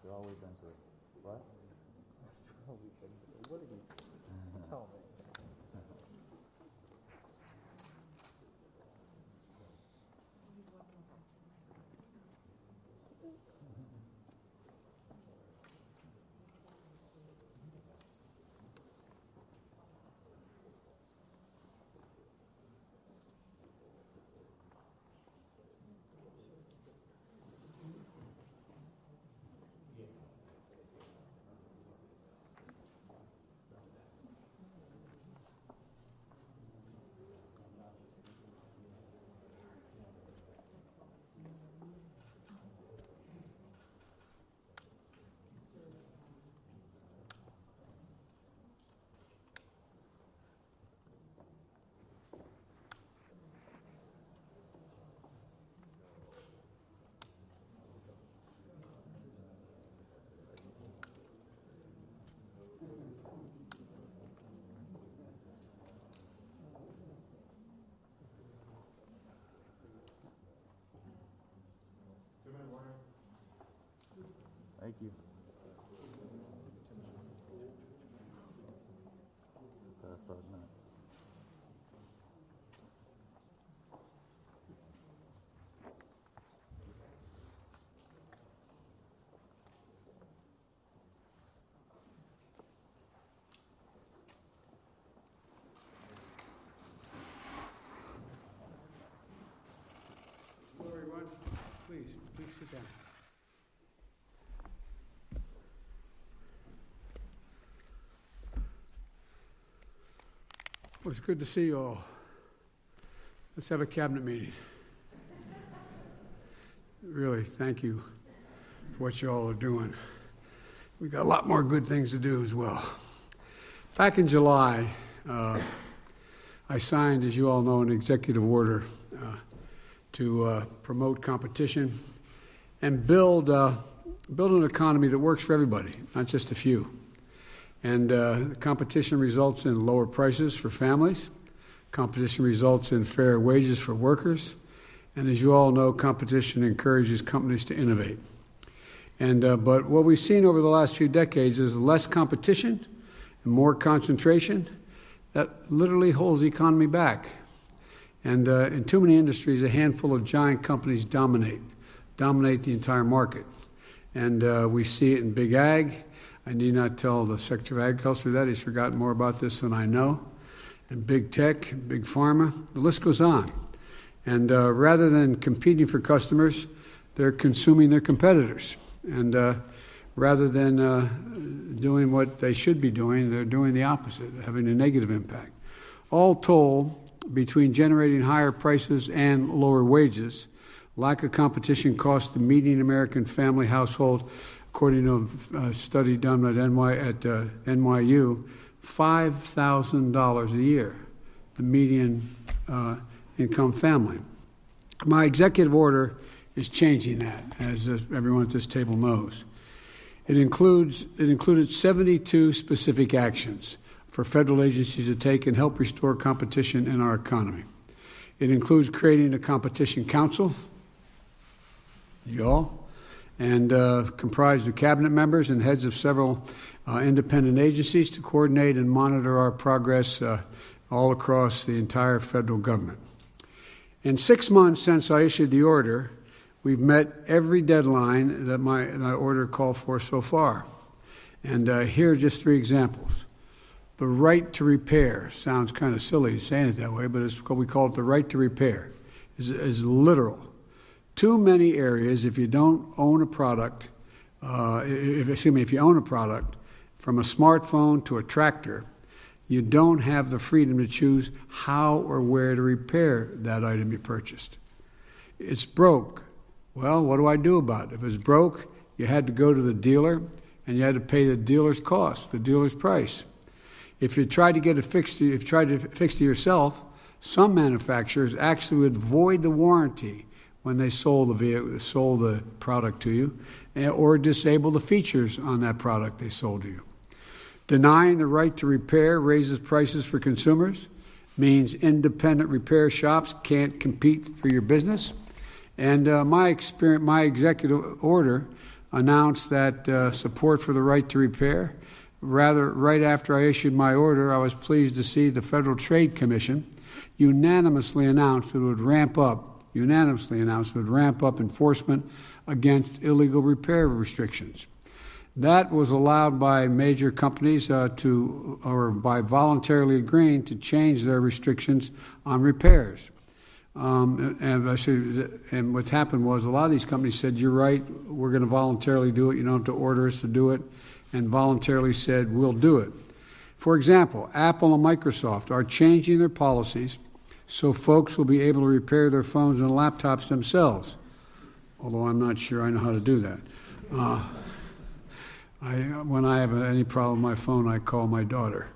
After all we've been through. What? What did he tell me? Thank you. Past 5 minutes. Hello, everyone. Please sit down. Well, it's good to see you all. Let's have a cabinet meeting. Really, thank you for what you all are doing. We've got a lot more good things to do as well. Back in July, I signed, as you all know, an executive order to promote competition and build an economy that works for everybody, not just a few. And competition results in lower prices for families. Competition results in fair wages for workers. And as you all know, competition encourages companies to innovate. And but what we've seen over the last few decades is less competition and more concentration that literally holds the economy back. And in too many industries, a handful of giant companies dominate the entire market. And we see it in big ag. I need not tell the Secretary of Agriculture that. He's forgotten more about this than I know. And big tech, big pharma, the list goes on. And rather than competing for customers, they're consuming their competitors. And rather than doing what they should be doing, they're doing the opposite, having a negative impact. All told, between generating higher prices and lower wages, lack of competition costs the median American family household, according to a study done at NYU, $5,000 a year, the median income family. My executive order is changing that, as everyone at this table knows. It included 72 specific actions for federal agencies to take and help restore competition in our economy. It includes creating a competition council, you all, and comprised of cabinet members and heads of several independent agencies to coordinate and monitor our progress all across the entire federal government. In 6 months since I issued the order, we've met every deadline that my order called for so far. And here are just 3 examples. The right to repair sounds kind of silly saying it that way, but we call it the right to repair. Is literal. Too many areas, if you don't own a product, if you own a product, from a smartphone to a tractor, you don't have the freedom to choose how or where to repair that item you purchased. It's broke. Well, what do I do about it? If it's broke, you had to go to the dealer and you had to pay the dealer's cost, the dealer's price. If you tried to get it fixed, if you tried to fix it yourself, some manufacturers actually would void the warranty when they sold the product to you, or disable the features on that product they sold to you. Denying the right to repair raises prices for consumers, means independent repair shops can't compete for your business. And my executive order announced that support for the right to repair. Rather, right after I issued my order, I was pleased to see the Federal Trade Commission unanimously announced it would ramp up enforcement against illegal repair restrictions. That was allowed by major companies by voluntarily agreeing to change their restrictions on repairs. And what happened was a lot of these companies said, you're right, we're going to voluntarily do it. You don't have to order us to do it. And voluntarily said, we'll do it. For example, Apple and Microsoft are changing their policies so folks will be able to repair their phones and laptops themselves, although I'm not sure I know how to do that. When I have any problem with my phone, I call my daughter.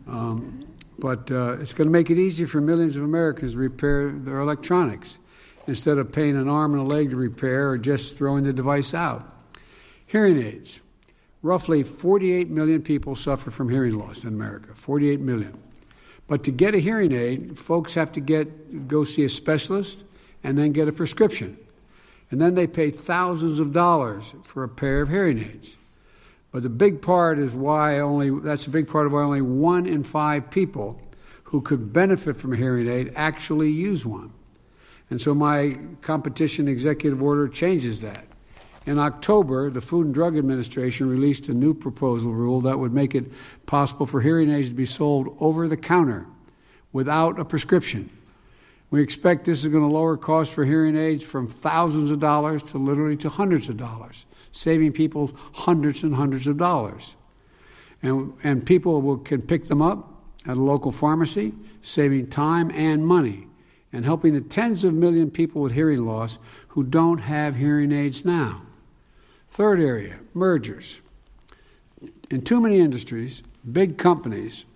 But it's going to make it easier for millions of Americans to repair their electronics instead of paying an arm and a leg to repair or just throwing the device out. Hearing aids. Roughly 48 million people suffer from hearing loss in America, 48 million. But to get a hearing aid, folks have to go see a specialist and then get a prescription. And then they pay thousands of dollars for a pair of hearing aids. But the big part is that's a big part of why only 1 in 5 people who could benefit from a hearing aid actually use one. And so my competition executive order changes that. In October, the Food and Drug Administration released a new proposal rule that would make it possible for hearing aids to be sold over the counter without a prescription. We expect this is going to lower costs for hearing aids from thousands of dollars to literally to hundreds of dollars, saving people hundreds and hundreds of dollars. And people can pick them up at a local pharmacy, saving time and money, and helping the tens of million people with hearing loss who don't have hearing aids now. Third area, mergers. In too many industries, big companies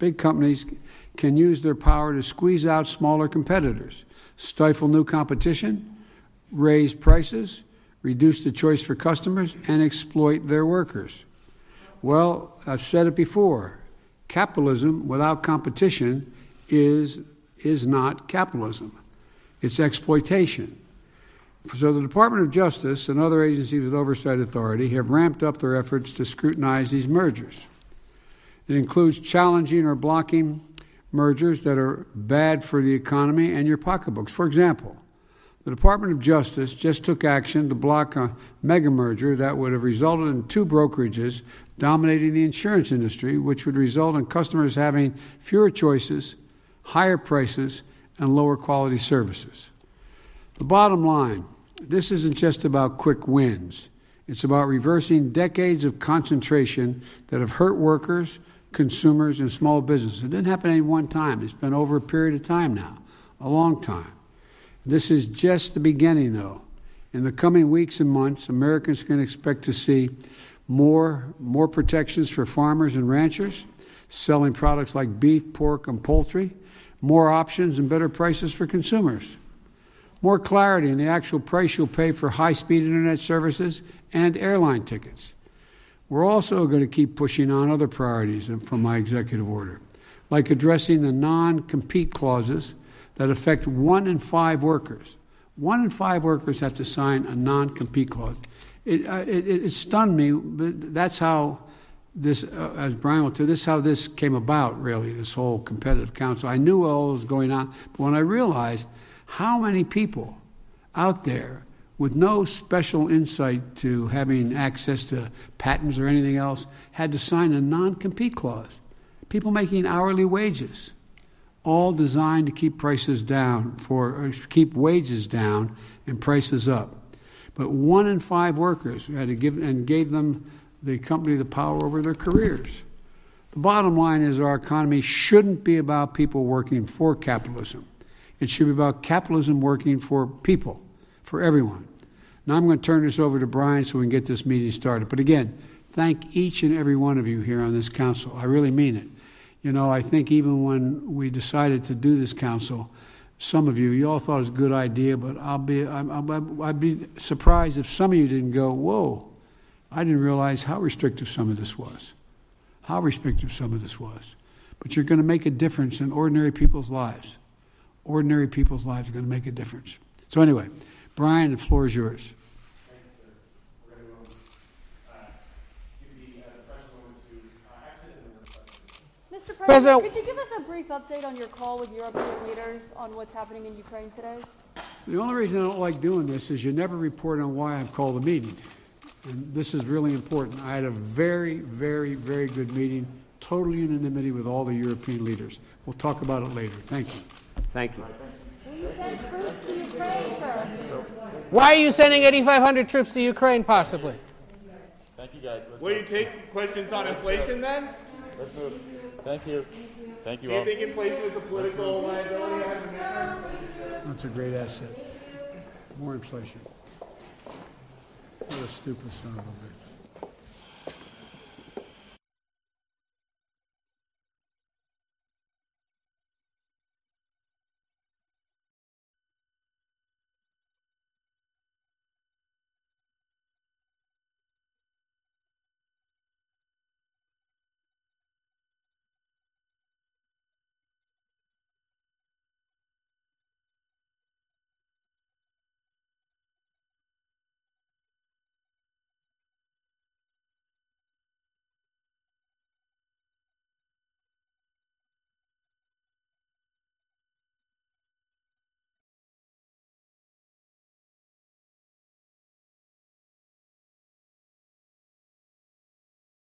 can use their power to squeeze out smaller competitors, stifle new competition, raise prices, reduce the choice for customers, and exploit their workers. Well, I've said it before, capitalism without competition is not capitalism. It's exploitation. So the Department of Justice and other agencies with oversight authority have ramped up their efforts to scrutinize these mergers. It includes challenging or blocking mergers that are bad for the economy and your pocketbooks. For example, the Department of Justice just took action to block a mega merger that would have resulted in 2 brokerages dominating the insurance industry, which would result in customers having fewer choices, higher prices, and lower quality services. The bottom line, this isn't just about quick wins. It's about reversing decades of concentration that have hurt workers, consumers, and small businesses. It didn't happen at one time. It's been over a period of time now, a long time. This is just the beginning, though. In the coming weeks and months, Americans can expect to see more protections for farmers and ranchers, selling products like beef, pork, and poultry, more options and better prices for consumers, more clarity in the actual price you'll pay for high-speed internet services and airline tickets. We're also going to keep pushing on other priorities from my executive order, like addressing the non-compete clauses that affect 1 in 5 workers. 1 in 5 workers have to sign a non-compete clause. It stunned me, but that's how this, as Brian will tell, this is how this came about, really, this whole competitive council. I knew all was going on, but when I realized how many people out there with no special insight to having access to patents or anything else had to sign a non-compete clause, people making hourly wages, all designed to keep prices down, keep wages down and prices up. But 1 in 5 workers had to gave them the company the power over their careers. The bottom line is our economy shouldn't be about people working for capitalism. It should be about capitalism working for people, for everyone. Now I'm going to turn this over to Brian so we can get this meeting started. But again, thank each and every one of you here on this council. I really mean it. You know, I think even when we decided to do this council, some of you all thought it was a good idea, but I'd be surprised if some of you didn't go, whoa, I didn't realize how restrictive some of this was. How restrictive some of this was. But you're going to make a difference in ordinary people's lives. Ordinary people's lives are going to make a difference. So anyway, Brian, the floor is yours. President, Could you give us a brief update on your call with European leaders on what's happening in Ukraine today? The only reason I don't like doing this is you never report on why I've called a meeting. And this is really important. I had a very, very, very good meeting, total unanimity with all the European leaders. We'll talk about it later. Thank you. thank you. Will you send troops to Ukraine, sir? Why are you sending 8,500 troops to Ukraine, possibly? Thank you, guys. Let's Will you take questions on inflation then? Let's move. Thank you. Thank you Do you all. think inflation is a political liability as a midterm? That's a great asset. More inflation. What a stupid son of a bitch.